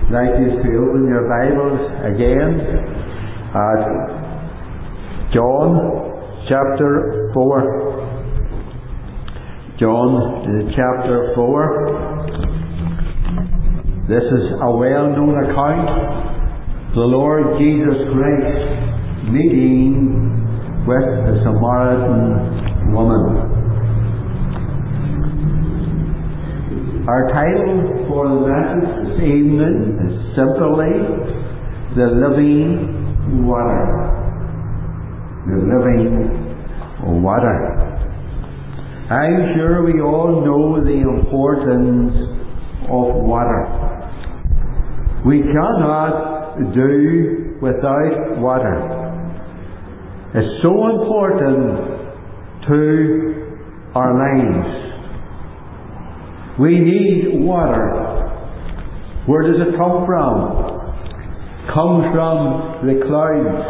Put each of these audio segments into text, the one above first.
I'd like you to open your Bibles again at John chapter 4. John chapter 4. This is a well-known account. The Lord Jesus Christ meeting with the Samaritan woman. Our title for the message this evening is simply The Living Water. The Living Water. I'm sure we all know the importance of water. We cannot do without water. It's so important to our lives. We need water. Where does it come from? It comes from the clouds.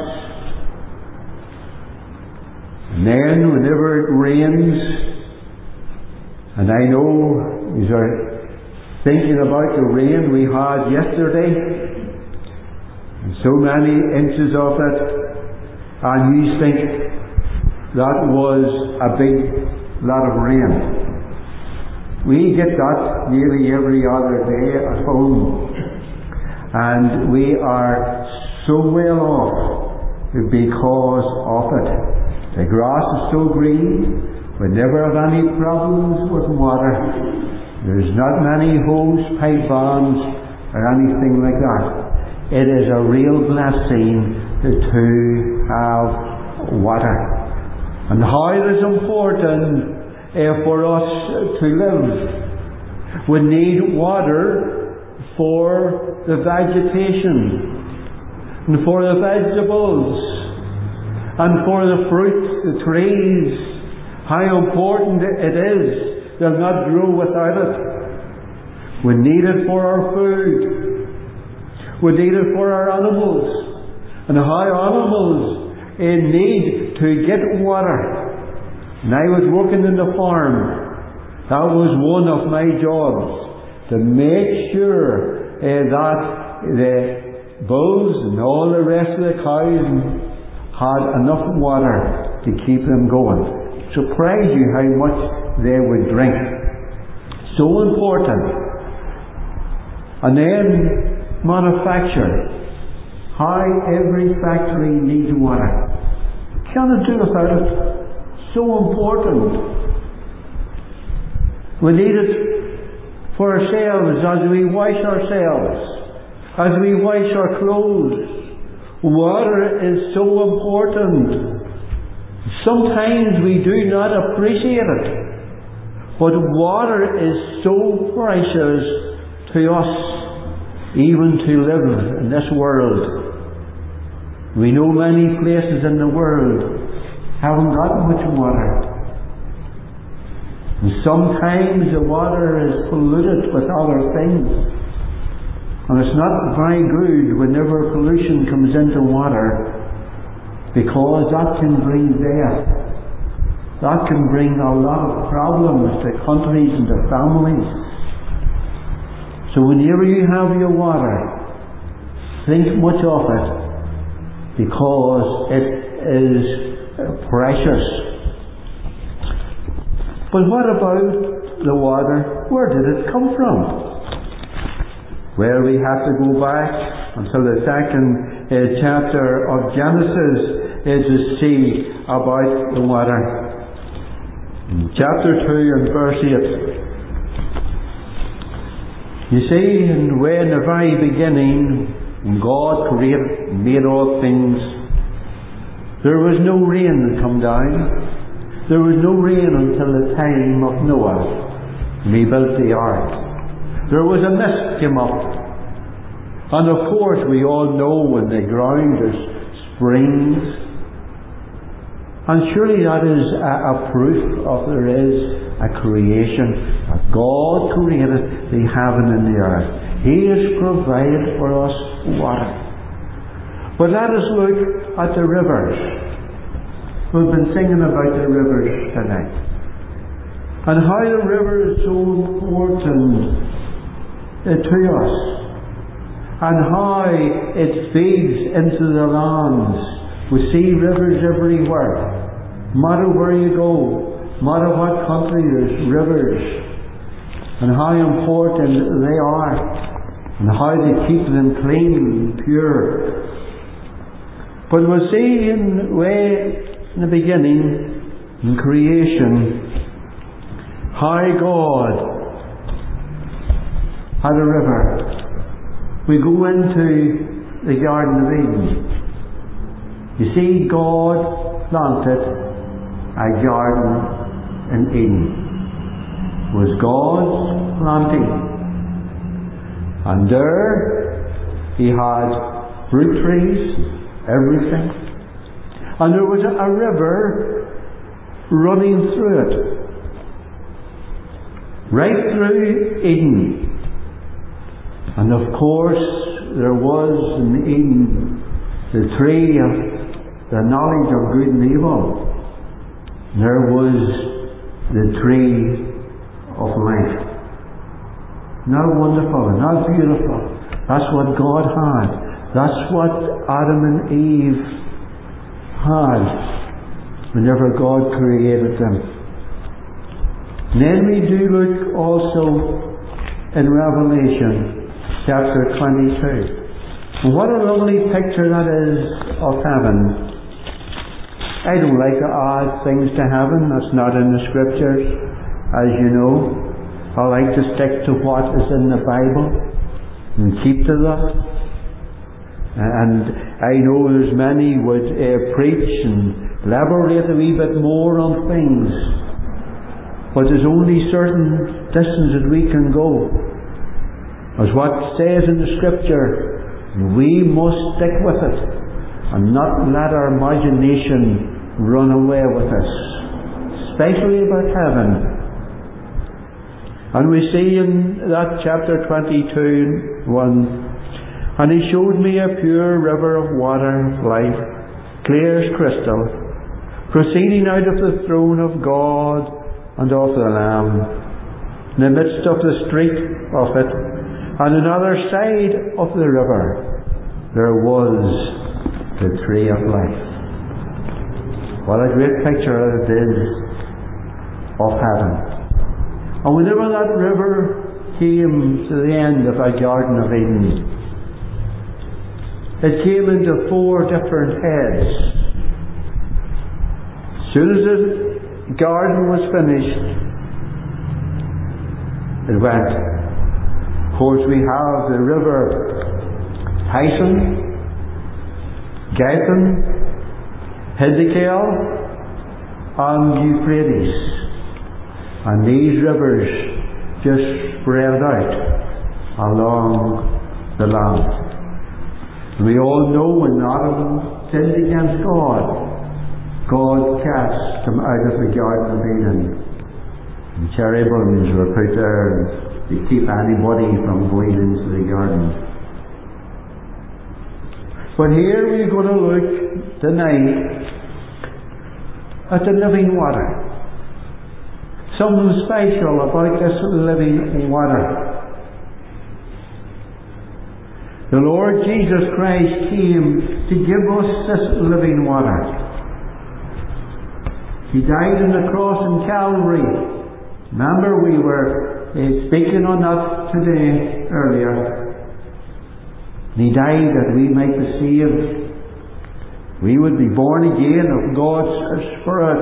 And then whenever it rains, and I know you are thinking about the rain we had yesterday, and so many inches of it, and you think that was a big lot of rain. We get that nearly every other day at home, and we are so well off because of it. The grass is so green, we never have any problems with water. There's not many hose pipe bombs or anything like that. It is a real blessing to have water. And how it is important for us to live. We need water for the vegetation, and for the vegetables, and for the fruit, the trees. How important it is. They'll not grow without it. We need it for our food. We need it for our animals. And how animals need to get water. And I was working in the farm. That was one of my jobs, to make sure that the bulls and all the rest of the cows had enough water to keep them going. Surprise you how much they would drink. So important. And then manufacture. How every factory needs water. Cannot do without it. So important. We need it for ourselves as we wash ourselves, as we wash our clothes. Water is so important. Sometimes we do not appreciate it, but water is so precious to us, even to live in this world. We know many places in the world haven't got much water. And sometimes the water is polluted with other things. And it's not very good whenever pollution comes into water, because that can bring death. That can bring a lot of problems to countries and to families. So whenever you have your water, think much of it, because it is precious. But what about the water? Where did it come from? Well, we have to go back until the second chapter of Genesis to see about the water. In chapter 2 and verse 8. You see, when the very beginning, when God created, made all things, there was no rain that come down. There was no rain until the time of Noah, when he built the ark. There was a mist came up. And of course we all know when the ground is springs. And surely that is a proof of there is a creation. That God created the heaven and the earth. He has provided for us water. But let us look at the rivers. We've been singing about the rivers tonight. And how the river is so important to us. and how it feeds into the lands. We see rivers everywhere. No matter where you go, no matter what country, there's rivers. And how important they are. And how they keep them clean and pure. But we see in the beginning, in creation, how God had a river. We go into the Garden of Eden. You see, God planted a garden in Eden. It was God's planting. And there He had fruit trees, everything. And there was a river running through it. Right through Eden. And of course, there was in Eden the tree of the knowledge of good and evil. There was the tree of life. Not wonderful, not beautiful. That's what God had. That's what Adam and Eve had whenever God created them. And then we do look also in Revelation chapter 22. And what a lovely picture that is of heaven. I don't like to add things to heaven. That's not in the Scriptures, as you know. I like to stick to what is in the Bible and keep to that. And I know there's many would preach and elaborate a wee bit more on things. But there's only certain distance that we can go. As what says in the Scripture, we must stick with it and not let our imagination run away with us, especially about heaven. And we see in that chapter 22, 1, and He showed me a pure river of water of life, clear as crystal, proceeding out of the throne of God and of the Lamb, in the midst of the street of it. And on the other side of the river there was the tree of life. What a great picture it is of heaven. And whenever that river came to the end of a Garden of Eden, it came into 4 different heads. As soon as the garden was finished, it went. Of course, we have the river Tyson, Gihon, Hiddekel, and Euphrates. And these rivers just spread out along the land. We all know when Adam sinned against God, God cast him out of the Garden of Eden. And cherubims were put there to keep anybody from going into the garden. But here we're going to look tonight at the living water. Something special about this living water. The Lord Jesus Christ came to give us this living water. He died on the cross in Calvary. Remember, we were speaking on that today, earlier. He died that we might be saved. We would be born again of God's Spirit.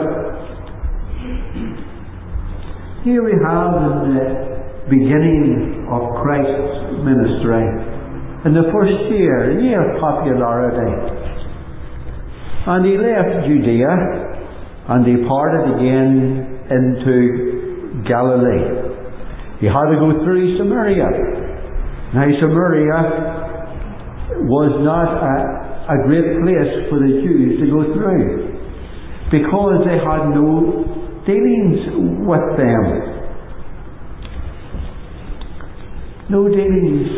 Here we have in the beginning of Christ's ministry, in the first year of popularity. And He left Judea and departed again into Galilee. He had to go through Samaria. Now Samaria was not a great place for the Jews to go through, because they had no dealings with them. No dealings.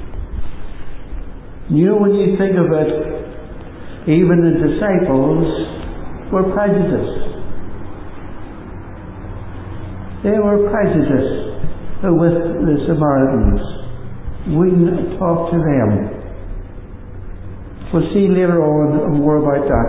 You know, when you think of it, even the disciples were prejudiced. They were prejudiced with the Samaritans. wouldn't talk to them. We'll see later on more about that.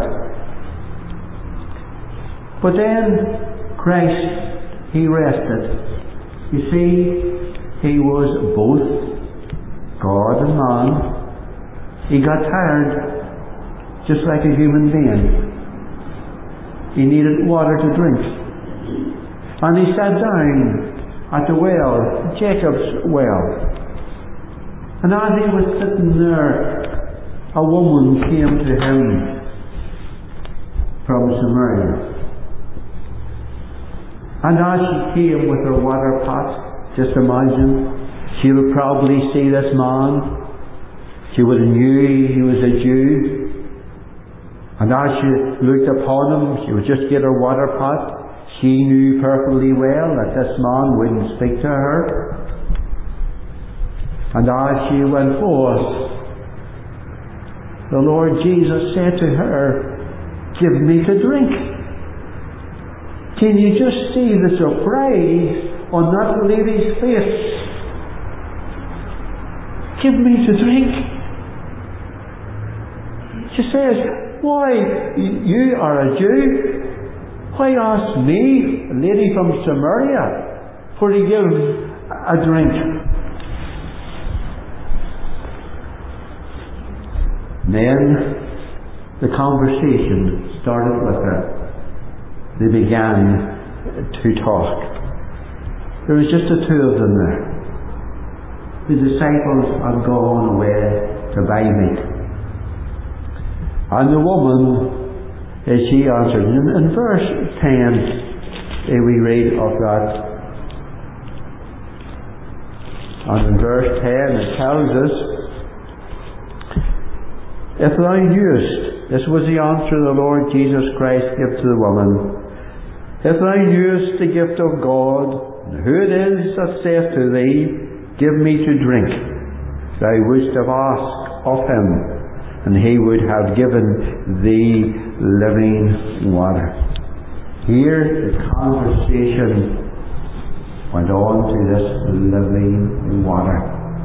But then Christ, He rested. You see, He was both God and man. He got tired, just like a human being. He needed water to drink. And He sat down at the well, Jacob's well. And as He was sitting there, a woman came to Him from Samaria. And as she came with her water pot, just imagine, she would probably see this man. She would have knew he was a Jew. And as she looked upon him, she would just get her water pot. She knew perfectly well that this man wouldn't speak to her. And as she went forth, the Lord Jesus said to her, "Give me to drink." Can you just see the surprise on that lady's face? Give me to drink. She says, "Why, you are a Jew. Why ask me, a lady from Samaria, for to give a drink?" Then the conversation started with her. They began to talk. There was just the two of them there. The disciples had gone away to buy meat. And the woman, as she answered, in verse 10, we read of that. And in verse 10 it tells us, "If thou knewest," this was the answer the Lord Jesus Christ gave to the woman, "if thou knewest the gift of God, and who it is that saith to thee, Give me to drink, thou wouldst have asked of Him, and He would have given thee living water." Here the conversation went on to this living water.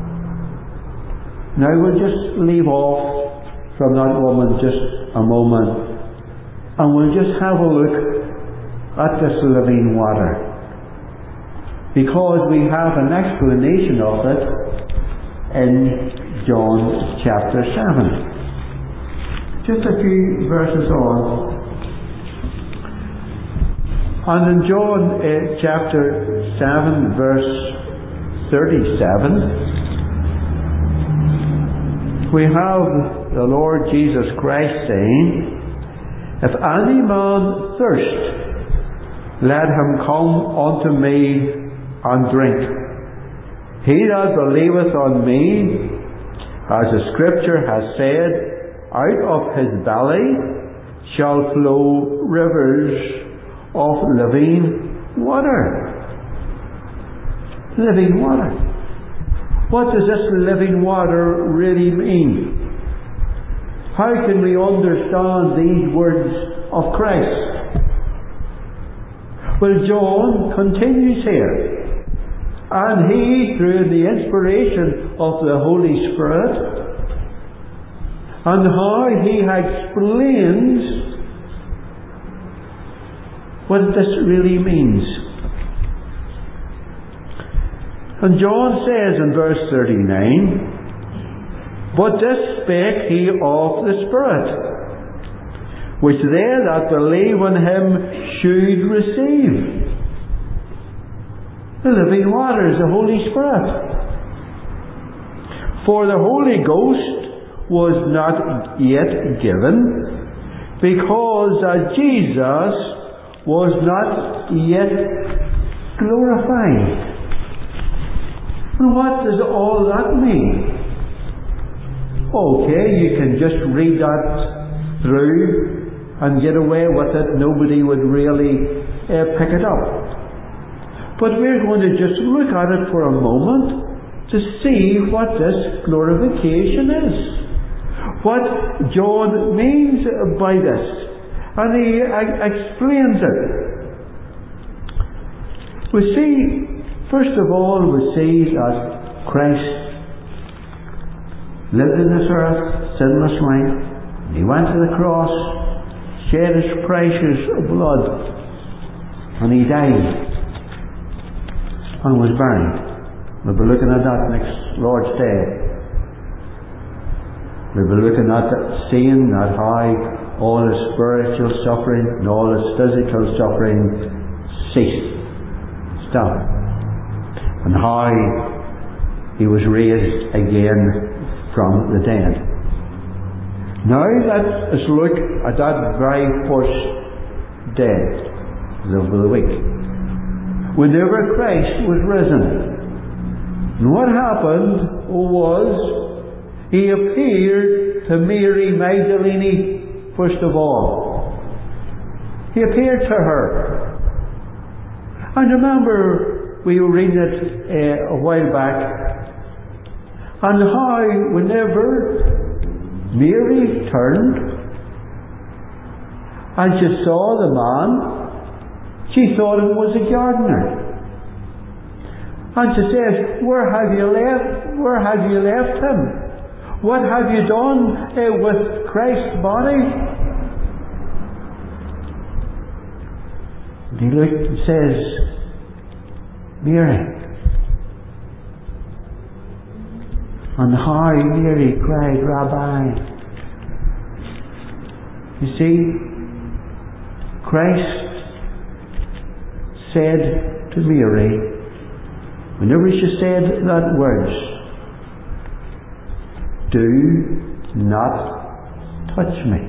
Now we'll just leave off from that woman just a moment, and we'll just have a look at this living water, because we have an explanation of it in John chapter 7. Just a few verses on. And in John chapter 7 verse 37, we have the Lord Jesus Christ saying, "If any man thirst, let him come unto me and drink. He that believeth on me, as the Scripture has said, out of his belly shall flow rivers of living water." Living water. What does this living water really mean? How can we understand these words of Christ? Well, John continues here. And he, through the inspiration of the Holy Spirit, and how he explains what this really means. And John says in verse 39, "But this spake he of the Spirit, which they that believe on him should receive." The living water is the Holy Spirit. For the Holy Ghost was not yet given, because Jesus was not yet glorified. And what does all that mean? Okay, you can just read that through and get away with it. Nobody would really pick it up. But we're going to just look at it for a moment to see what this glorification is. What John means by this. And he explains it. We see, first of all, we see that Christ lived in this earth, sinless life. He went to the cross, shed his precious blood, and he died and was buried. We'll be looking at that next Lord's Day. We'll be looking at that, seeing that how all his spiritual suffering and all his physical suffering ceased, stopped, and how he was raised again from the dead. Now let's look at that very first day of the week, whenever Christ was risen. And what happened was he appeared to Mary Magdalene first of all. He appeared to her. And remember, we were reading it a while back, and how whenever Mary turned and she saw the man, she thought it was a gardener. And she says, where have you left him? What have you done with Christ's body? And he looked and says, Mary. And how Mary cried, Rabbi. You see, Christ said to Mary, whenever she said that words, do not touch me,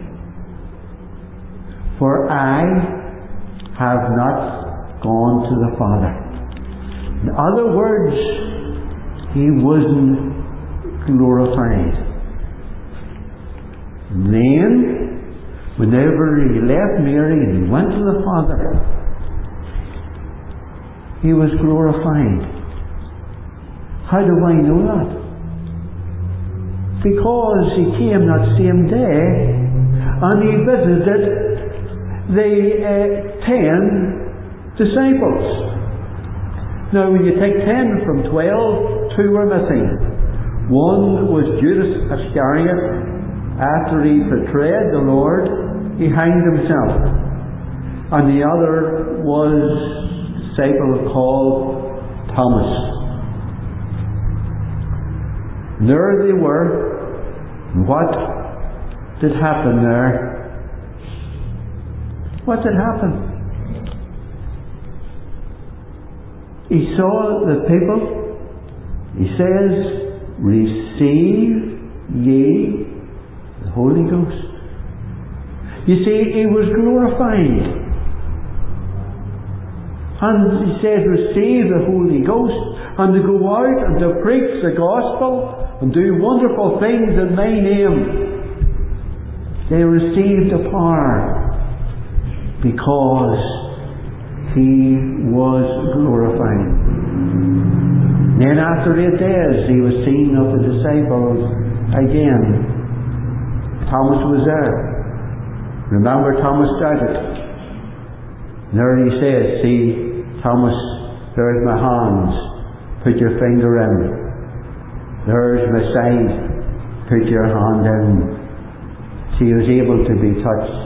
for I have not gone to the Father. In other words, he wasn't glorified. And then, whenever he left Mary and he went to the Father, he was glorified. How do I know that? Because he came that same day and he visited the 10 disciples. Now when you take 10 from 12, 2 were missing. One was Judas Iscariot. After he betrayed the Lord, he hanged himself. And the other was a disciple called Thomas. And there they were. And what did happen there? What did happen? He saw the people. He says, receive ye the Holy Ghost. You see, he was glorified. And he said, receive the Holy Ghost, and to go out and to preach the gospel and do wonderful things in my name. They received the power because he was glorified. Then after 8 days he was seen of the disciples again. Thomas was there. Remember, Thomas doubted. And there he says, see, Thomas, there's my hands. Put your finger in. There's my side. Put your hand in. See, he was able to be touched.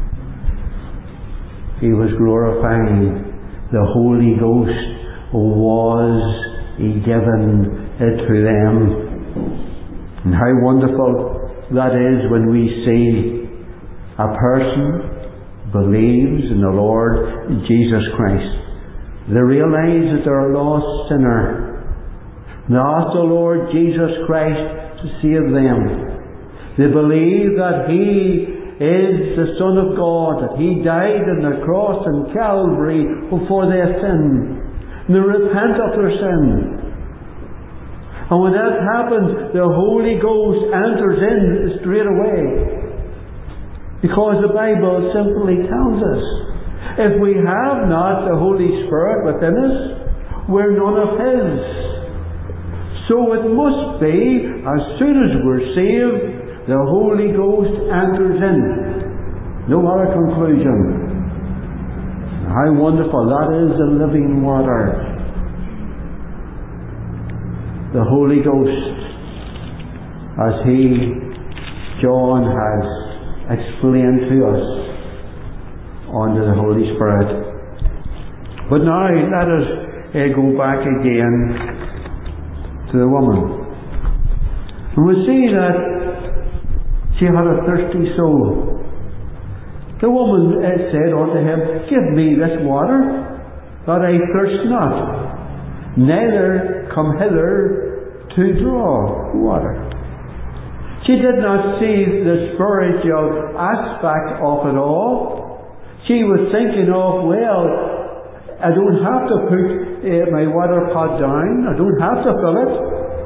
He was glorified. The Holy Ghost was given to them. And how wonderful that is when we see a person believes in the Lord Jesus Christ. They realize that they're a lost sinner. They ask the Lord Jesus Christ to save them. They believe that He is the Son of God, that He died on the cross in Calvary for their sin. And they repent of their sin. And when that happens, the Holy Ghost enters in straight away. Because the Bible simply tells us, if we have not the Holy Spirit within us, we're none of His. So it must be, as soon as we're saved, the Holy Ghost enters in. No other conclusion. How wonderful that is, the living water. The Holy Ghost. as John has explained to us under the Holy Spirit. But now let us go back again to the woman. And we see that she had a thirsty soul. The woman said unto him, Give me this water, that I thirst not, neither come hither to draw water. She did not see the spiritual aspect of it all. She was thinking of, well, I don't have to put my water pot down. I don't have to fill it.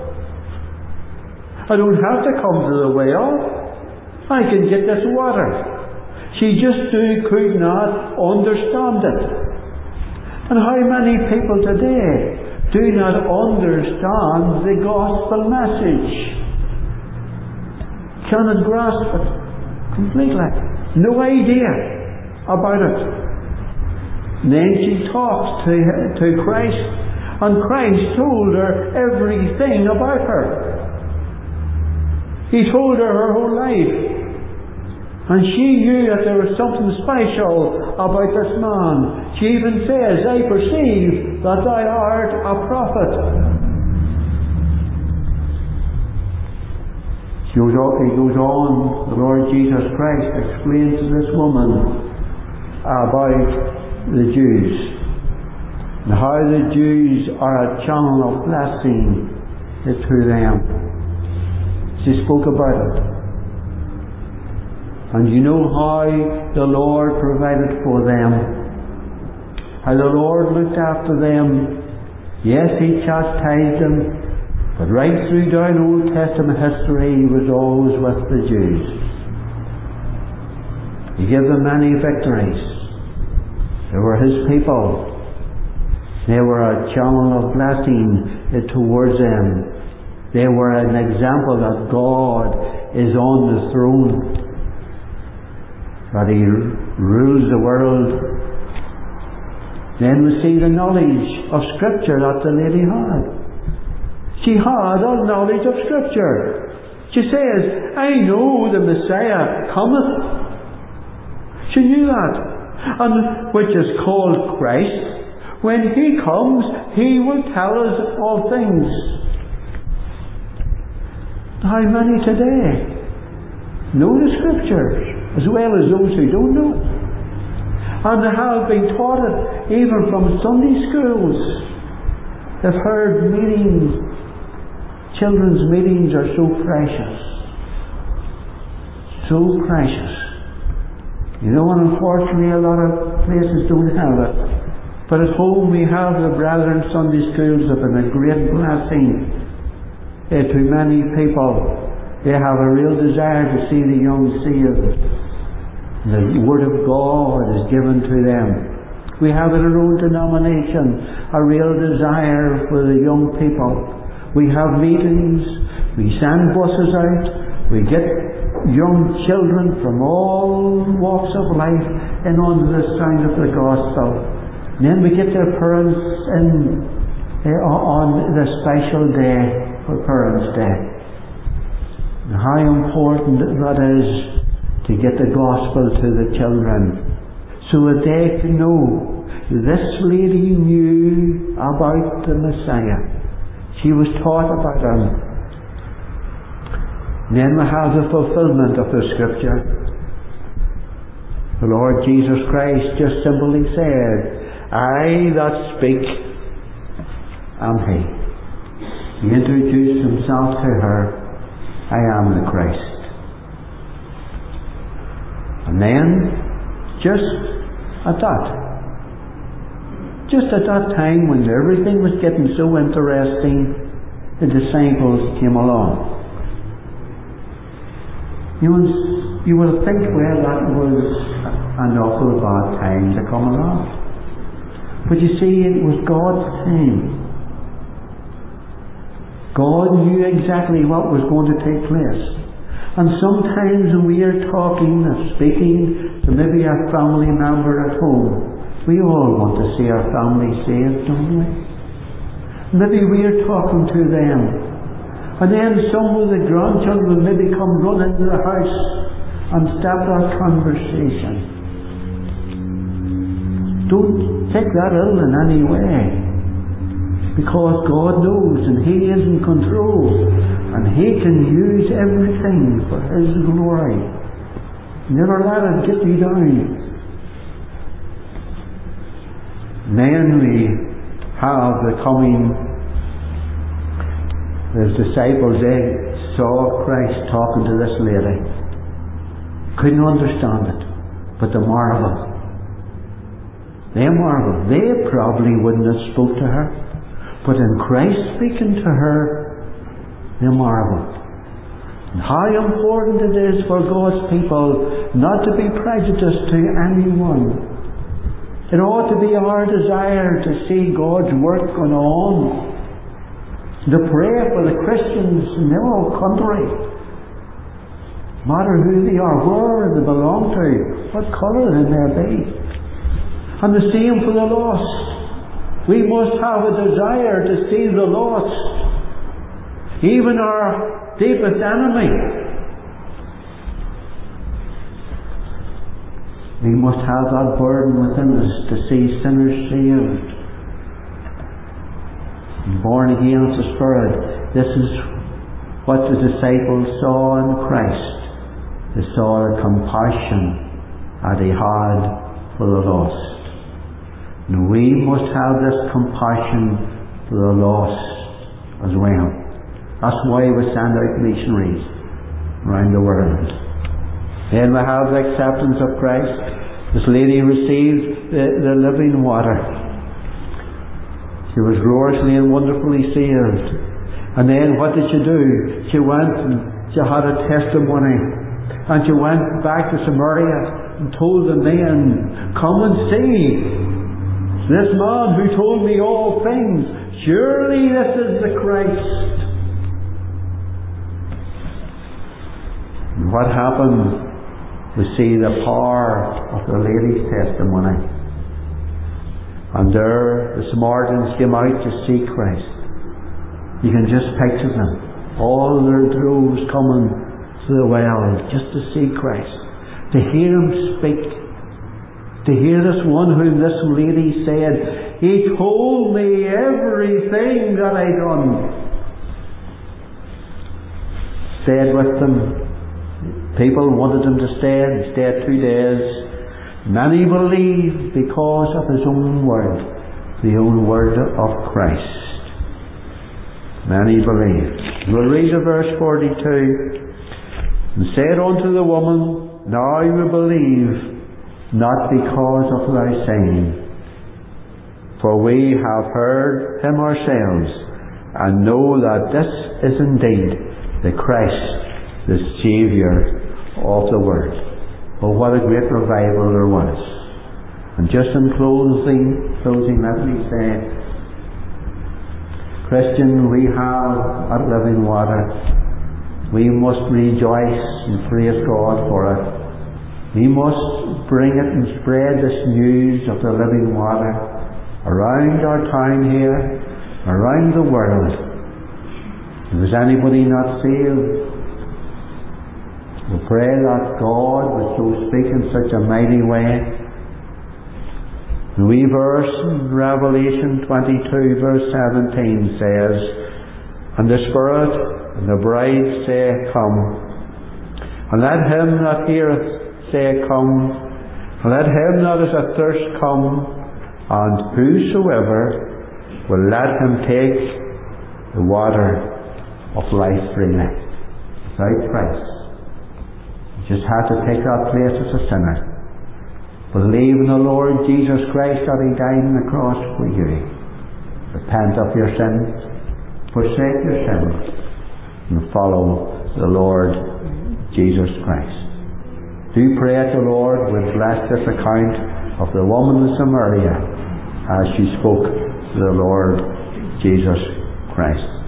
I don't have to come to the well. I can get this water. She just could not understand it. And how many people today do not understand the gospel message? Cannot grasp it completely. No idea about it. And then she talks to Christ, and Christ told her everything about her. He told her whole life, and she knew that there was something special about this man. She even says, I perceive that thou art a prophet. He goes on, the Lord Jesus Christ explains to this woman about the Jews, and how the Jews are a channel of blessing to them. She spoke about it. And you know how the Lord provided for them, how the Lord looked after them. Yes, He chastised them, but right through down Old Testament history, He was always with the Jews. He gave them many victories. They were His people. They were a channel of blessing towards them. They were an example that God is on the throne, that He rules the world. Then we see the knowledge of Scripture that the lady had. She had all knowledge of Scripture. She says, I know the Messiah cometh. She knew that. And which is called Christ. When He comes, He will tell us all things. How many today know the Scriptures as well as those who don't know? And they have been taught it even from Sunday schools. They've heard meetings. Children's meetings are so precious. So precious. You know, and unfortunately a lot of places don't have it. But at home we have the Brethren Sunday schools have been a great blessing to many people. They have a real desire to see the young saved. The Word of God is given to them. We have in our own denomination a real desire for the young people. We have meetings, we send buses out, we get young children from all walks of life in under the sound of the gospel. And then we get their parents in on the special day for Parents' Day. And how important that is to get the gospel to the children, so that they can know this lady knew about the Messiah. She was taught about Him. And then we have the fulfillment of the Scripture. The Lord Jesus Christ just simply said, I that speak am He. He introduced Himself to her, I am the Christ. And then, just at that time when everything was getting so interesting, the disciples came along. You will think, well, that was an awful bad time to come along. But you see, it was God's time. God knew exactly what was going to take place. And sometimes when we are talking or speaking to maybe a family member at home, we all want to see our family saved, don't we? Maybe we are talking to them And then some of the grandchildren maybe come running into the house and start that conversation. Don't take that ill in any way, because God knows and He is in control and He can use everything for His glory. Never let it get you down. Then we have the coming. The disciples, they saw Christ talking to this lady. Couldn't understand it, but they marveled. They marveled. They probably wouldn't have spoke to her, but in Christ speaking to her, they marveled. And how important it is for God's people not to be prejudiced to anyone. It ought to be our desire to see God's work going on, to pray for the Christians in their own country, no matter who they are, where they belong to, what colour they may be. And the same for the lost. We must have a desire to see the lost, even our deepest enemy. We must have that burden within us to see sinners saved, born again of the Spirit. This is what the disciples saw in Christ. They saw the compassion that He had for the lost. And we must have this compassion for the lost as well. That's why we send out missionaries around the world. Then we have the acceptance of Christ. This lady received the living water. She was gloriously and wonderfully saved. And then what did she do? She went and she had a testimony. And she went back to Samaria and told the men, come and see this man who told me all things. Surely this is the Christ. And what happened? We see the power of the lady's testimony. And there the Samaritans came out to see Christ. You can just picture them. All their droves coming to the well just to see Christ. To hear Him speak. To hear this one whom this lady said, He told me everything that I done. Stayed with them. People wanted Him to stay. He stayed 2 days. Many believed because of His own word, the own word of Christ. Many believed. We'll read the verse 42. And said unto the woman, Now we believe, not because of thy saying. For we have heard Him ourselves, and know that this is indeed the Christ, the Saviour of the world. Oh, what a great revival there was. And just in closing, let me say, Christian, we have that living water. We must rejoice and praise God for it. We must bring it and spread this news of the living water around our town here, around the world. If there's anybody not saved, we pray that God would so speak in such a mighty way. The wee verse in Revelation 22 verse 17 says, And the Spirit and the bride say, Come. And let him that heareth say, Come. And let him that is athirst come. And whosoever will let him take the water of life freely. Without price. You just have to take that place as a sinner. Believe in the Lord Jesus Christ that He died on the cross for you. Repent of your sins. Forsake your sins. And follow the Lord Jesus Christ. Do pray that the Lord would bless this account of the woman of Samaria as she spoke to the Lord Jesus Christ.